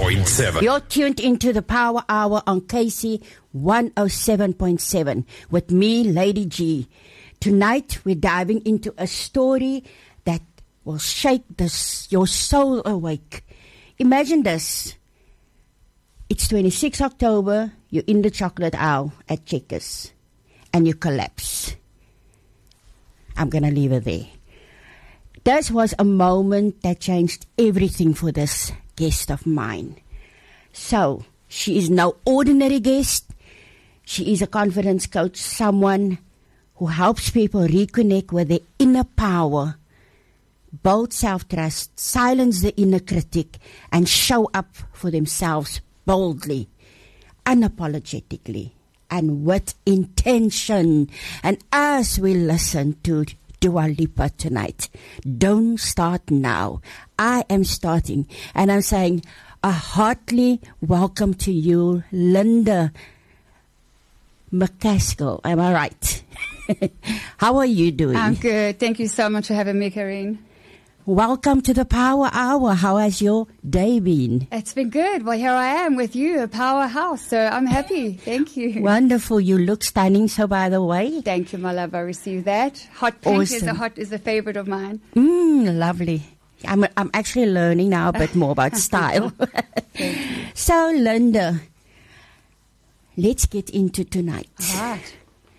107.7. You're tuned into the Power Hour on KC 107.7 with me, Lady G. Tonight, we're diving into a story that will shake your soul awake. Imagine this. It's 26 October, you're in the chocolate aisle at Checkers, and you collapse. I'm going to leave it there. This was a moment that changed everything for this guest of mine. So, she is no ordinary guest. She is a confidence coach, someone who helps people reconnect with their inner power, build self-trust, silence the inner critic, and show up for themselves boldly, unapologetically, and with intention. And as we listen to Dua Lipa tonight, don't start now. I am starting, and I'm saying a heartily welcome to you, Linda McCaskill. Am I right? How are you doing? I'm good. Thank you so much for having me, Karine. Welcome to the Power Hour. How has your day been? It's been good. Well, here I am with you, a powerhouse. So I'm happy. Thank you. Wonderful. You look stunning. So, by the way, thank you, my love. I received that. Hot pink is a favorite of mine. Lovely. I'm actually learning now a bit more about style. So, Linda, let's get into tonight. All right.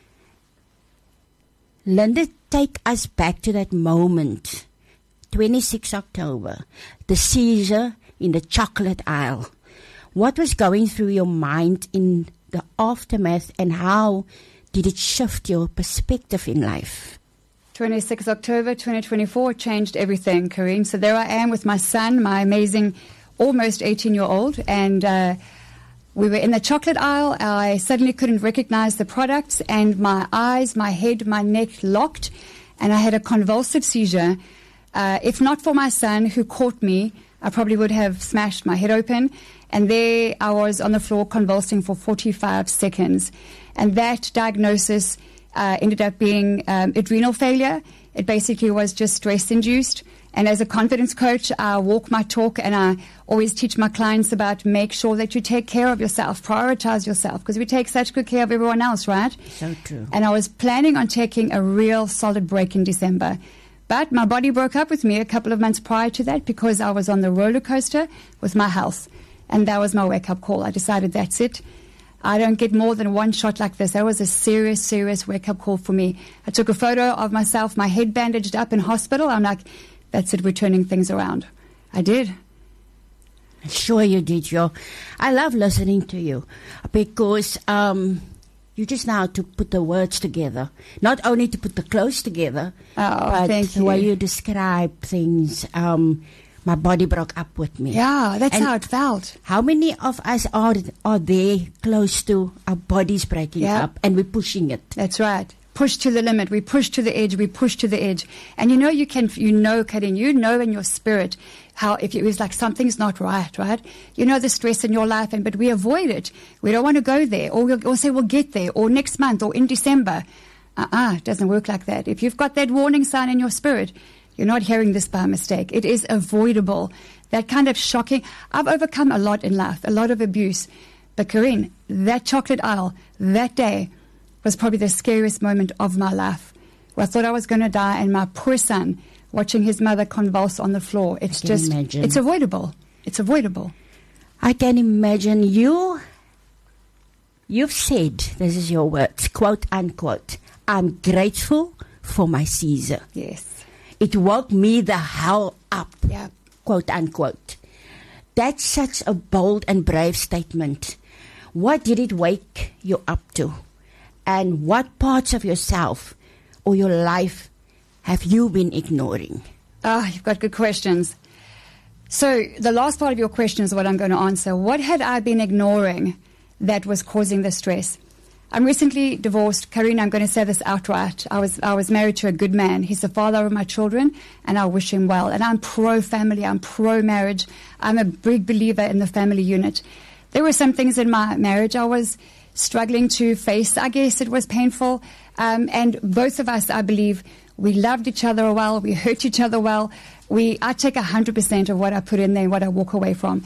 Linda, take us back to that moment. 26 October, the seizure in the chocolate aisle. What was going through your mind in the aftermath, and how did it shift your perspective in life? 26 October 2024 changed everything, Karine. So there I am with my son, my amazing almost 18-year-old, and we were in the chocolate aisle. I suddenly couldn't recognize the products, and my eyes, my head, my neck locked, and I had a convulsive seizure. If not for my son who caught me, I probably would have smashed my head open. And there I was on the floor convulsing for 45 seconds. And that diagnosis ended up being adrenal failure. It basically was just stress-induced. And as a confidence coach, I walk my talk, and I always teach my clients about make sure that you take care of yourself, prioritize yourself, because we take such good care of everyone else, right? So true. And I was planning on taking a real solid break in December. But my body broke up with me a couple of months prior to that because I was on the roller coaster with my health. And that was my wake-up call. I decided that's it. I don't get more than one shot like this. That was a serious, serious wake-up call for me. I took a photo of myself, my head bandaged up in hospital. I'm like, that's it, we're turning things around. I did. Sure you did, Joe. I love listening to you because you just know how to put the words together. Not only to put the clothes together, but the way you describe things. My body broke up with me. Yeah, that's how it felt. How many of us are there close to our bodies breaking up, and we're pushing it? That's right. Push to the limit. We push to the edge. We push to the edge. And Karine, you know in your spirit how if it was like something's not right? You know the stress in your life, but we avoid it. We don't want to go there. Or we'll say we'll get there, or next month, or in December. It doesn't work like that. If you've got that warning sign in your spirit, you're not hearing this by mistake. It is avoidable. That kind of shocking. I've overcome a lot in life, a lot of abuse. But Karine, that chocolate aisle, that day, was probably the scariest moment of my life, where I thought I was going to die, and my poor son watching his mother convulse on the floor. It's just, imagine. It's avoidable. It's avoidable. I can imagine you've said, this is your words, quote unquote, I'm grateful for my seizure. Yes. It woke me the hell up, yeah. Quote unquote. That's such a bold and brave statement. What did it wake you up to? And what parts of yourself or your life have you been ignoring? You've got good questions. So the last part of your question is what I'm going to answer. What had I been ignoring that was causing the stress? I'm recently divorced. Karine, I'm going to say this outright. I was married to a good man. He's the father of my children, and I wish him well. And I'm pro-family. I'm pro-marriage. I'm a big believer in the family unit. There were some things in my marriage I was struggling to face. I guess it was painful. And both of us, I believe, we loved each other well. We hurt each other well. I take 100% of what I put in there and what I walk away from.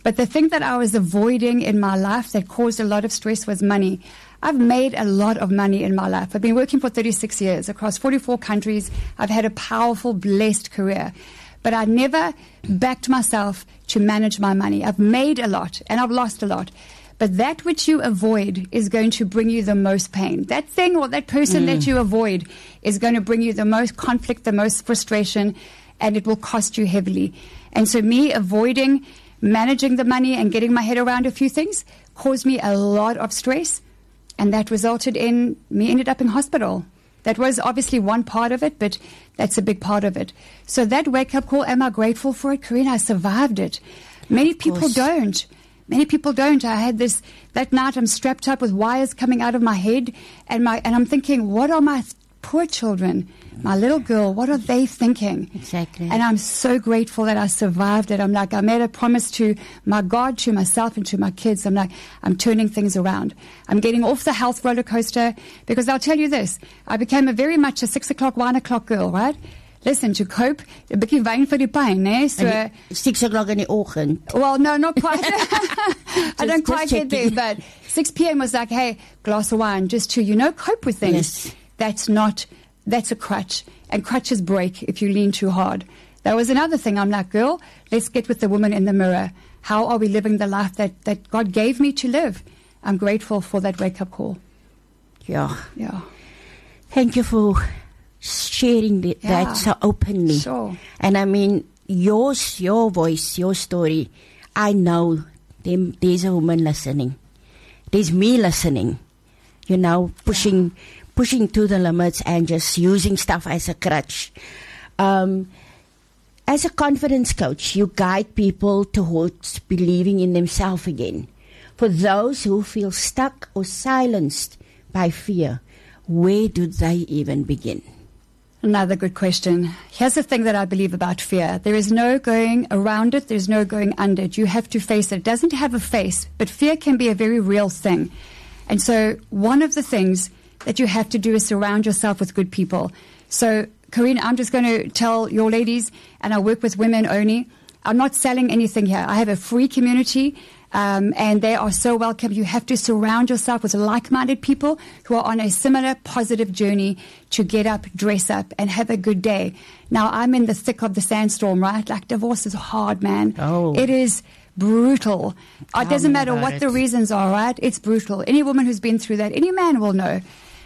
But the thing that I was avoiding in my life that caused a lot of stress was money. I've made a lot of money in my life. I've been working for 36 years across 44 countries. I've had a powerful, blessed career. But I never backed myself to manage my money. I've made a lot and I've lost a lot. But that which you avoid is going to bring you the most pain. That thing or that person that you avoid is going to bring you the most conflict, the most frustration, and it will cost you heavily. And so me avoiding managing the money and getting my head around a few things caused me a lot of stress, and that resulted in me ended up in hospital. That was obviously one part of it, but that's a big part of it. So that wake-up call, am I grateful for it? Karina, I survived it. Many people don't. Many people don't. I had this, that night I'm strapped up with wires coming out of my head, and I'm thinking, what are my poor children, my little girl, what are they thinking? Exactly. And I'm so grateful that I survived it. I'm like, I made a promise to my God, to myself, and to my kids. I'm like, I'm turning things around. I'm getting off the health roller coaster, because I'll tell you this, I became very much a 6 o'clock, 1 o'clock girl, right? Listen, to cope, 'n bietjie wyn vir die pyn, né? So 6 o'clock in the oggend. Well, no, not quite. I don't quite get there, but 6 p.m. was like, hey, glass of wine, just to, cope with things. Yes. That's a crutch. And crutches break if you lean too hard. That was another thing. I'm like, girl, let's get with the woman in the mirror. How are we living the life that God gave me to live? I'm grateful for that wake-up call. Yeah. Yeah. Thank you for sharing that so openly. Sure. And I mean, your voice, your story, I know there's a woman listening. There's me listening, pushing to the limits and just using stuff as a crutch. As a confidence coach, you guide people towards believing in themselves again. For those who feel stuck or silenced by fear, where do they even begin? Another good question. Here's the thing that I believe about fear. There is no going around it. There's no going under it. You have to face it. It doesn't have a face, but fear can be a very real thing. And so one of the things that you have to do is surround yourself with good people. So, Karina, I'm just going to tell your ladies, and I work with women only, I'm not selling anything here. I have a free community, and they are so welcome. You have to surround yourself with like-minded people who are on a similar positive journey to get up, dress up, and have a good day. Now, I'm in the thick of the sandstorm, right? Like, divorce is hard, man. Oh. It is brutal. It doesn't matter what the reasons are, right? It's brutal. Any woman who's been through that, any man will know.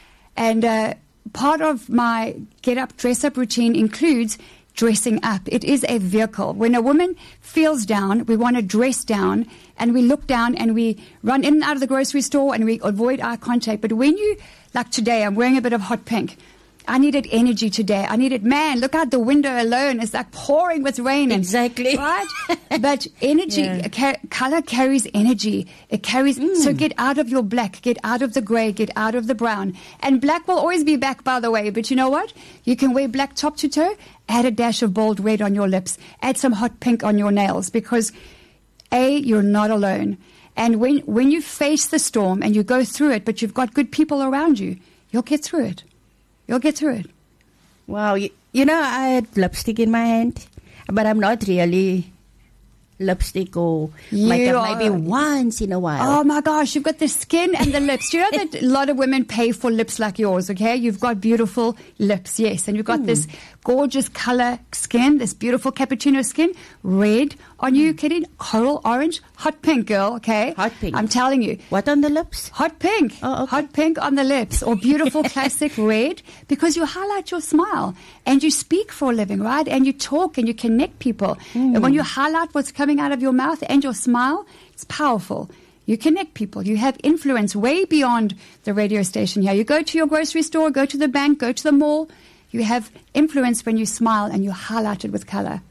And part of my get-up, dress-up routine includes dressing up. It is a vehicle. When a woman feels down, we want to dress down, and we look down, and we run in and out of the grocery store, and we avoid eye contact. But when you, like today, I'm wearing a bit of hot pink. I needed energy today. I needed, man, look out the window alone. It's like pouring with rain. Exactly. Right? But energy, color carries energy. It carries, so get out of your black, get out of the gray, get out of the brown. And black will always be back, by the way. But you know what? You can wear black top to toe, add a dash of bold red on your lips, add some hot pink on your nails, because you're not alone. And when you face the storm and you go through it, but you've got good people around you, you'll get through it. You'll get through it. Wow. I had lipstick in my hand, but I'm not really lipstick or makeup, maybe once in a while. Oh my gosh, you've got the skin and the lips. Do you know that a lot of women pay for lips like yours, okay? You've got beautiful lips, yes. And you've got this gorgeous color skin, this beautiful cappuccino skin, red on you, kidding? Coral orange, hot pink, girl, okay? Hot pink. I'm telling you. What on the lips? Hot pink. Oh, okay. Hot pink on the lips, or beautiful classic red, because you highlight your smile and you speak for a living, right? And you talk and you connect people. And when you highlight what's coming out of your mouth and your smile, it's powerful. You connect people. You have influence way beyond the radio station here. You go to your grocery store, go to the bank, go to the mall. You have influence when you smile and you highlight it with color.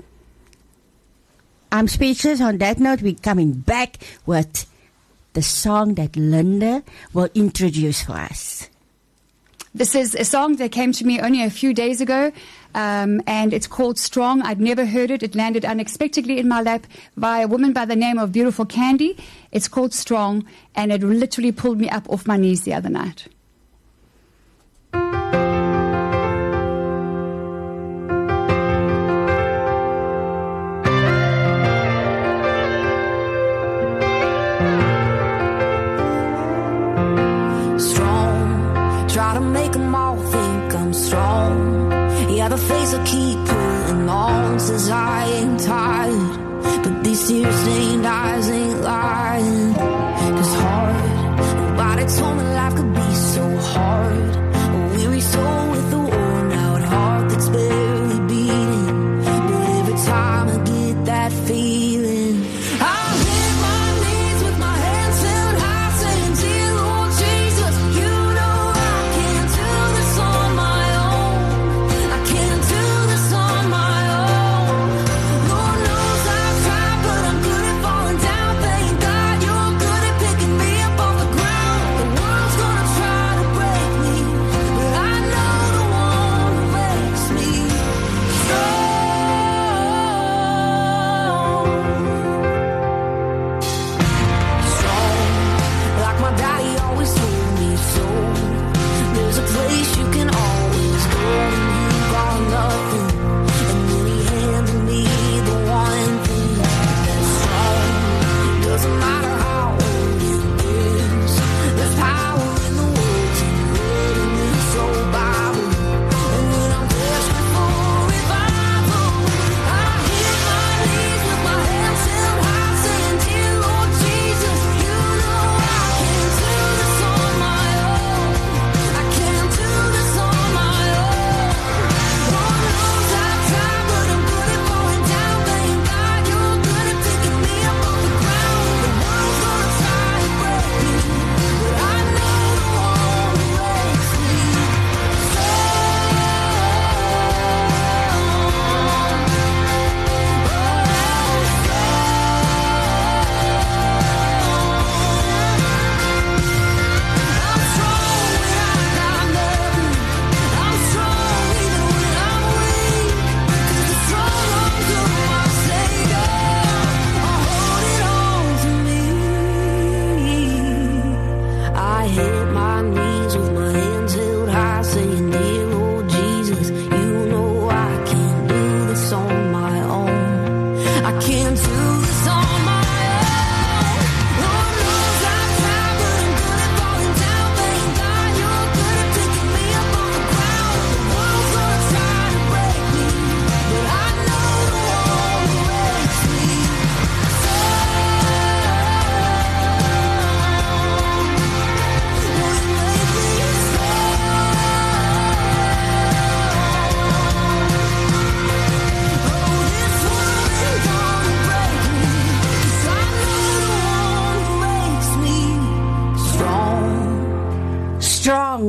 I'm speechless. On that note, we're coming back with the song that Linda will introduce for us. This is a song that came to me only a few days ago, and it's called Strong. I'd never heard it. It landed unexpectedly in my lap by a woman by the name of Beautiful Candy. It's called Strong, and it literally pulled me up off my knees the other night. says I ain't tired, but these tear-stained eyes ain't lying. 'Cause hard, nobody told me life could be so hard. A weary soul with a worn-out heart that's barely beating. But every time I get that feeling, I'll hit my knees with my hands held high, saying, dear Lord Jesus, you know I can't do this on my own. I can't do this on my own. Lord knows I've tried, but I'm good at falling down. Thank God you're good at picking me up off the ground. The world's gonna try to break me, but I know the one who makes me strong. Strong, like my daddy always told me so. There's a place you can always go when you've got nothing, and then he handed me the one thing that's strong. Doesn't matter how old it is, there's power in the words and word in this old Bible. And when I'm desperate for revival, I hit my knees with my hands held high, saying, dear Lord Jesus, you know I can't do this on my own. I can't do this on my own. Lord knows I've tried, but I'm good at falling down. Thank God you're good at picking me up off the ground. The world's gonna try to break me, but I know the one who makes me I'm strong when I got nothing. I'm strong even when I'm weak. 'Cause the strong arms of my Savior are holding on to me. I hit my knees with my hands held high, saying, dear Lord Jesus, you know I can't do this on my own. I can't do this on my own. Lord knows I've tried, but I'm good at falling down. Thank God you're good at picking me up off the ground. The world's gonna try to break me, but I know the one who makes me strong. Will you make me strong? Oh, this world ain't gonna break me, 'cause I know the one who makes me strong. Strong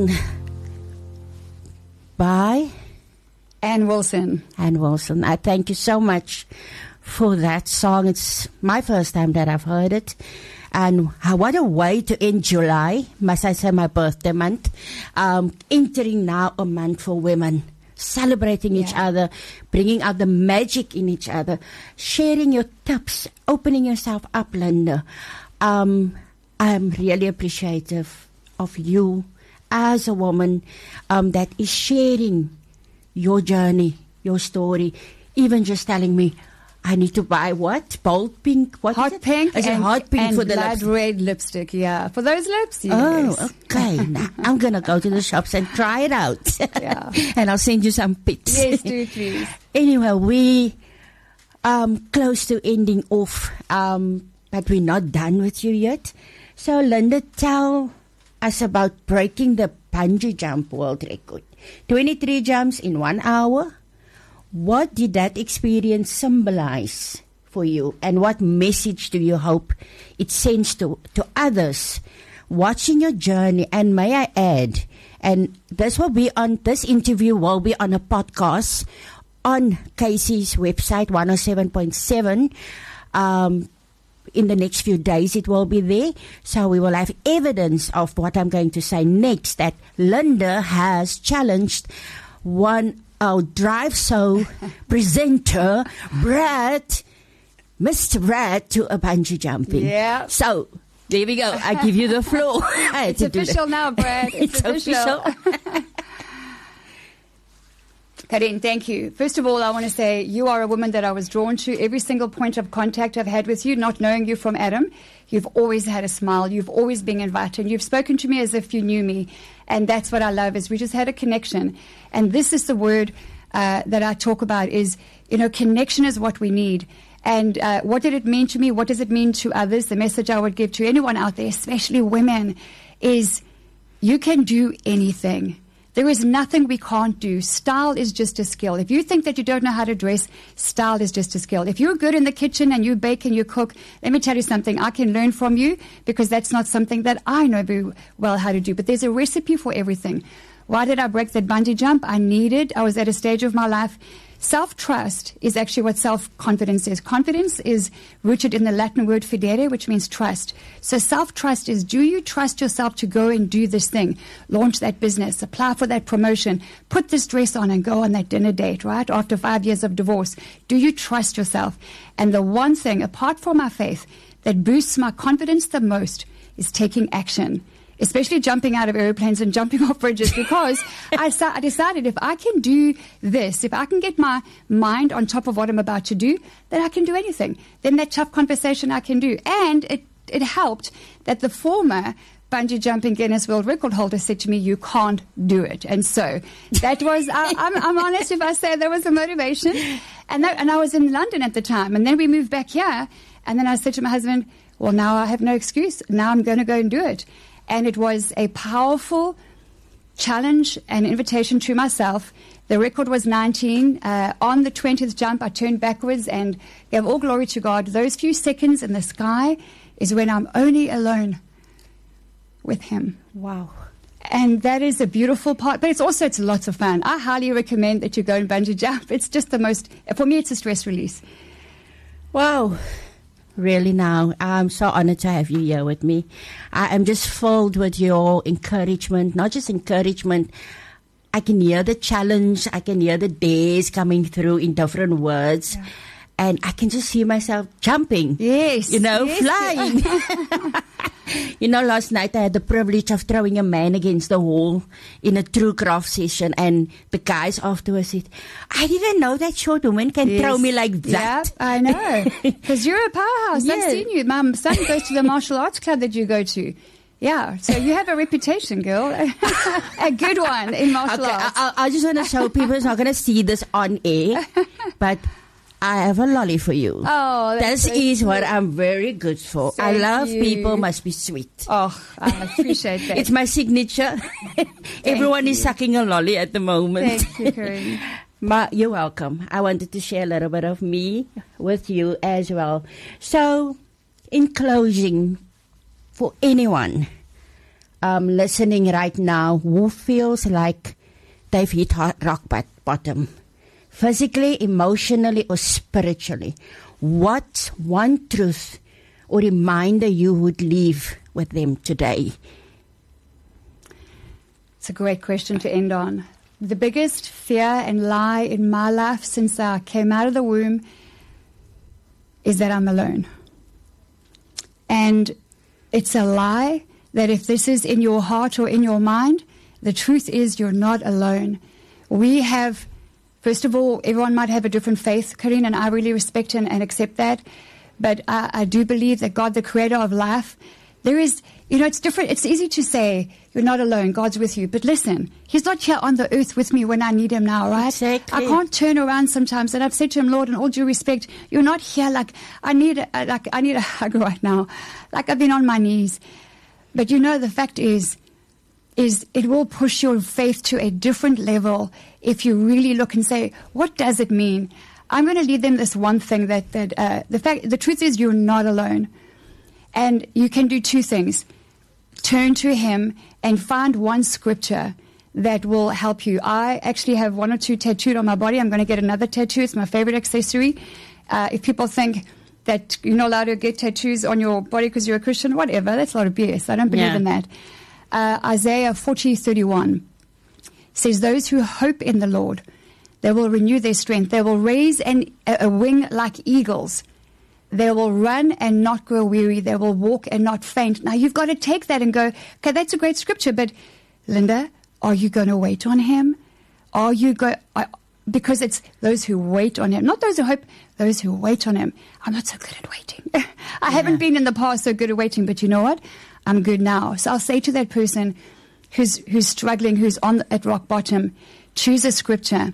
by Ann Wilson. Ann Wilson. I thank you so much for that song. It's my first time that I've heard it. And what a way to end July, must I say, my birthday month. Entering now a month for women. Celebrating each Yeah. other, bringing out the magic in each other, sharing your tips, opening yourself up, Linda. I'm really appreciative of you as a woman that is sharing your journey, your story, even just telling me, I need to buy what? Bold pink? What is Hot it? pink Is it and, hot pink and for the blood lips? red lipstick, yeah. For those lips, yes. Oh, okay. Now, I'm going to go to the shops and try it out. Yeah. And I'll send you some pics. Yes, do please. Anyway, we close to ending off, but we're not done with you yet. So, Linda, tell us about breaking the bungee jump world record. 23 jumps in 1 hour. What did that experience symbolize for you, and what message do you hope it sends to others watching your journey? And may I add, and this interview will be on a podcast on Casey's website, 107.7. In the next few days it will be there, so we will have evidence of what I'm going to say next, that Linda has challenged our Drive So presenter, Mr. Brad, to a bungee jumping. Yeah. So, there we go. I give you the floor. It's official now, Brad. It's official. Karin, thank you. First of all, I want to say you are a woman that I was drawn to. Every single point of contact I've had with you, not knowing you from Adam, you've always had a smile. You've always been invited. You've spoken to me as if you knew me. And that's what I love, is we just had a connection. And this is the word that I talk about is, connection is what we need. And what did it mean to me? What does it mean to others? The message I would give to anyone out there, especially women, is you can do anything. There is nothing we can't do. Style is just a skill. If you think that you don't know how to dress, style is just a skill. If you're good in the kitchen and you bake and you cook, let me tell you something. I can learn from you because that's not something that I know very well how to do. But there's a recipe for everything. Why did I break that bungee jump? I was at a stage of my life. Self-trust is actually what self-confidence is. Confidence is rooted in the Latin word fidere, which means trust. So self-trust is, do you trust yourself to go and do this thing, launch that business, apply for that promotion, put this dress on and go on that dinner date, right, after 5 years of divorce? Do you trust yourself? And the one thing, apart from my faith, that boosts my confidence the most is taking action. Especially jumping out of airplanes and jumping off bridges, because I decided if I can do this, if I can get my mind on top of what I'm about to do, then I can do anything. Then that tough conversation I can do. And it helped that the former bungee jumping Guinness World Record holder said to me, you can't do it. And so that was, I'm honest if I say there was a motivation. And I was in London at the time. And then we moved back here. And then I said to my husband, well, now I have no excuse. Now I'm going to go and do it. And it was a powerful challenge and invitation to myself. The record was 19. On the 20th jump, I turned backwards and gave all glory to God. Those few seconds in the sky is when I'm only alone with Him. Wow. And that is a beautiful part, but it's lots of fun. I highly recommend that you go and bungee jump. It's just for me, it's a stress release. Wow. Really now, I'm so honored to have you here with me. I am just filled with your encouragement, not just encouragement. I can hear the challenge. I can hear the days coming through in different words. Yeah. And I can just see myself jumping. Yes. Flying. Last night I had the privilege of throwing a man against the wall in a true craft session. And the guys afterwards said, I didn't know that short woman can throw me like that. Yeah, I know. Because you're a powerhouse. Yeah. I've seen you. My son goes to the martial arts club that you go to. Yeah, so you have a reputation, girl. A good one in martial arts. I just want to show people who's not going to see this on air, but I have a lolly for you. Oh, that is what I'm very good for. Thank I love you. people must be sweet. Oh, I appreciate that. It's my signature. Everyone is sucking a lolly at the moment. Thank you, Corinne. You're welcome. I wanted to share a little bit of me with you as well. So, in closing, for anyone listening right now who feels like they've hit rock bottom, physically, emotionally, or spiritually, what one truth or reminder you would leave with them today? It's a great question to end on. The biggest fear and lie in my life since I came out of the womb is that I'm alone. And it's a lie that if this is in your heart or in your mind, the truth is you're not alone. We have, first of all, everyone might have a different faith, Corinne, and I really respect and accept that. But I do believe that God, the creator of life, there is, it's different. It's easy to say, you're not alone, God's with you. But listen, He's not here on the earth with me when I need Him now, right? Exactly. I can't turn around sometimes. And I've said to Him, Lord, in all due respect, you're not here like I need a hug right now. Like I've been on my knees. But the fact is it will push your faith to a different level if you really look and say, what does it mean? I'm going to leave them this one thing that the truth is you're not alone. And you can do two things. Turn to Him and find one scripture that will help you. I actually have one or two tattooed on my body. I'm going to get another tattoo. It's my favorite accessory. If people think that you're not allowed to get tattoos on your body because you're a Christian, whatever, that's a lot of BS. I don't believe in that. Isaiah 40:31 says, those who hope in the Lord, they will renew their strength. They will raise a wing like eagles. They will run and not grow weary. They will walk and not faint. Now, you've got to take that and go, okay, that's a great scripture, but Linda, are you going to wait on Him? Are you going... Because it's those who wait on Him, not those who hope, those who wait on Him. I'm not so good at waiting. I haven't been in the past so good at waiting, but you know what? I'm good now. So I'll say to that person who's struggling, who's at rock bottom, choose a scripture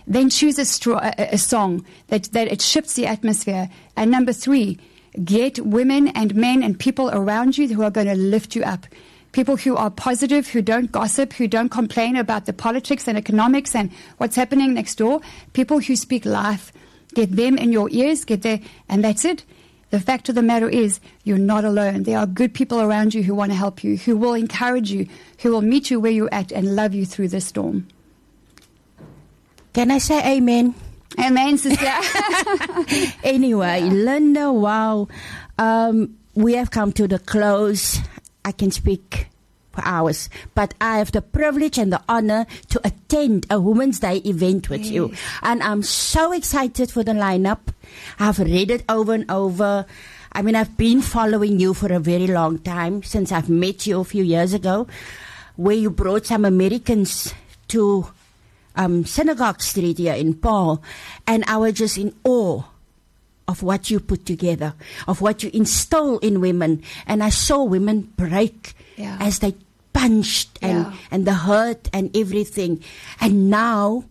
then choose a song that it shifts the atmosphere. And number 3, get women and men and people around you who are going to lift you up. People who are positive, who don't gossip, who don't complain about the politics and economics and what's happening next door. People who speak life. Get them in your ears, and that's it. The fact of the matter is, you're not alone. There are good people around you who want to help you, who will encourage you, who will meet you where you're at and love you through the storm. Can I say amen? Amen, sister. Anyway, Linda, wow. We have come to the close. I can speak for hours, but I have the privilege and the honor to attend a Women's Day event with you. And I'm so excited for the lineup. I've read it over and over. I mean, I've been following you for a very long time, since I've met you a few years ago, where you brought some Americans to Synagogue Street here in Paul. And I was just in awe of what you put together, of what you install in women. And I saw women break as they punched and the hurt and everything. And now,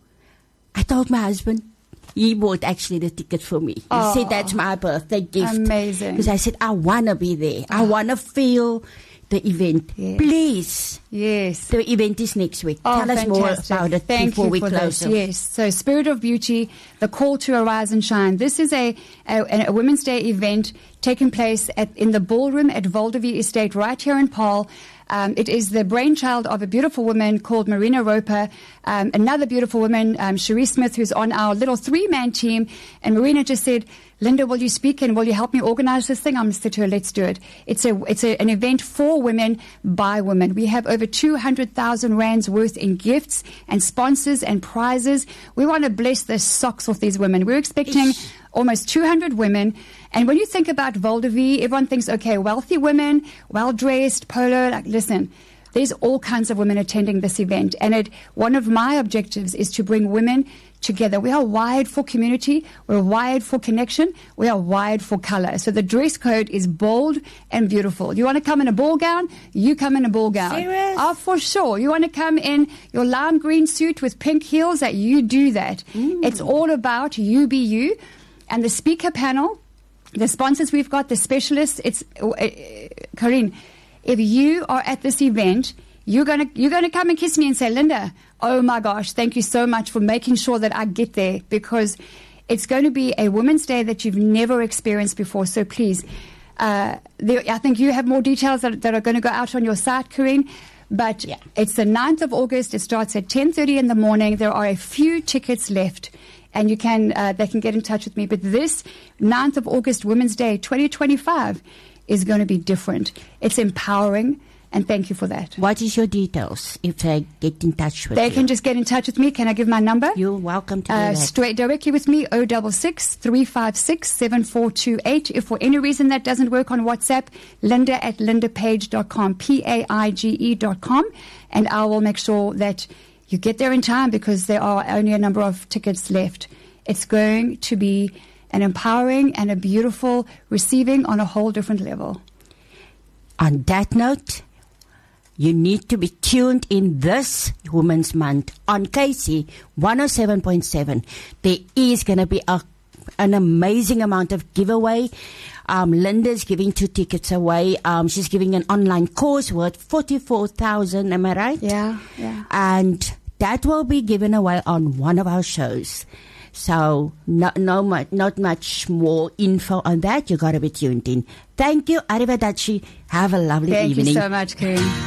I told my husband, he bought actually the ticket for me. He said, that's my birthday gift. Amazing. Because I said, I want to be there. I want to feel the event. Yes. Please. Yes. The event is next week. Tell us more about it before we close. Yes. So Spirit of Beauty, the call to arise and shine. This is a Women's Day event taking place in the ballroom at Voldevie Estate right here in Paul. It is the brainchild of a beautiful woman called Marina Roper, another beautiful woman, Cherie Smith, who's on our little 3-man team. And Marina just said, Linda, will you speak and will you help me organize this thing? I'm said to her, let's do it. It's an event for women by women. We have over 200,000 rands worth in gifts and sponsors and prizes. We want to bless the socks off these women. We're expecting almost 200 women. And when you think about Voldevie, everyone thinks, okay, wealthy women, well-dressed, polo. Like, listen, there's all kinds of women attending this event. And one of my objectives is to bring women together. We are wired for community. We're wired for connection. We are wired for color. So the dress code is bold and beautiful. You want to come in a ball gown? You come in a ball gown. Serious? Oh, for sure. You want to come in your lime green suit with pink heels? That you do that. It's all about you be you. And the speaker panel, the sponsors we've got, the specialists, it's Corinne, if you are at this event, you're gonna come and kiss me and say, Linda, oh my gosh, thank you so much for making sure that I get there, because it's going to be a Women's Day that you've never experienced before. So please, I think you have more details that are going to go out on your site, Corinne. But it's the 9th of August. It starts at 10:30 in the morning. There are a few tickets left. And they can get in touch with me. But this 9th of August, Women's Day 2025, is going to be different. It's empowering, and thank you for that. What is your details if they get in touch with you? They can just get in touch with me. Can I give my number? You're welcome to do that. Straight directly with me, 066-356-7428. If for any reason that doesn't work on WhatsApp, linda@lindapage.com, PAIGE.com, and I will make sure that you get there in time, because there are only a number of tickets left. It's going to be an empowering and a beautiful receiving on a whole different level. On that note, you need to be tuned in this Women's Month on KC 107.7. There is going to be an amazing amount of giveaway. Linda's giving 2 tickets away. She's giving an online course worth 44,000. Am I right? Yeah. And that will be given away on one of our shows. So not much more info on that. You got to be tuned in. Thank you. Arrivederci. Have a lovely evening. Thank you so much, Karen.